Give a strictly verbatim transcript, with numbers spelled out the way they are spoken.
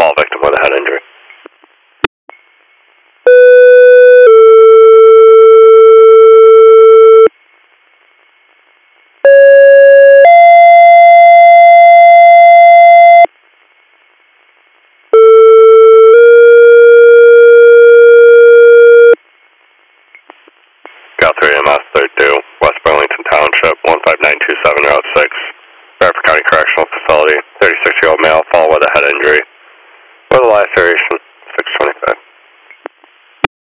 Fall victim with a head injury. Got three M S thirty-two, West Burlington Township, one five nine two seven Route six. Bradford County Correctional Facility, thirty-six-year-old male, fall with a head injury, with a laceration